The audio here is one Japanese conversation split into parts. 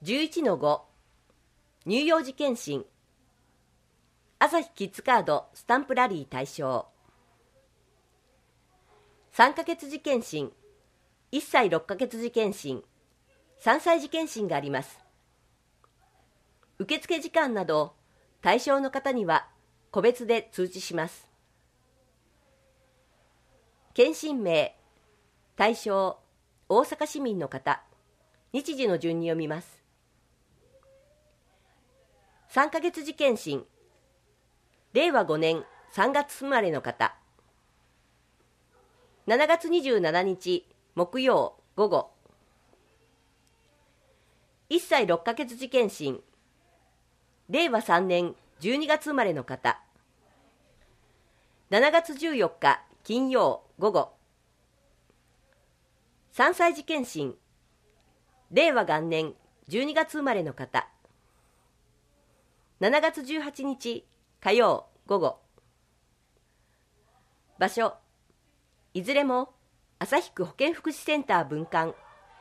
11-5 乳幼児健診朝日キッズカードスタンプラリー対象3ヶ月児健診1歳6ヶ月児健診3歳児健診があります。受付時間など対象の方には個別で通知します。健診名対象大阪市民の方、日時の順に読みます。3ヶ月児健診令和5年3月生まれの方、7月27日木曜午後。1歳6ヶ月児健診令和3年12月生まれの方、7月14日金曜午後。3歳児健診令和元年12月生まれの方、7月18日火曜午後。場所いずれも旭区保健福祉センター分館。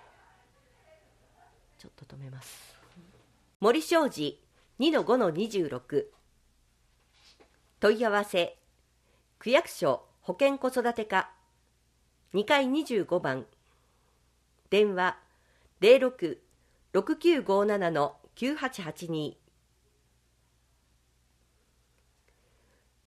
ちょっと止めます。森庄司 2-5-26 問い合わせ区役所保健子育て課2階25番電話 06-6957-9882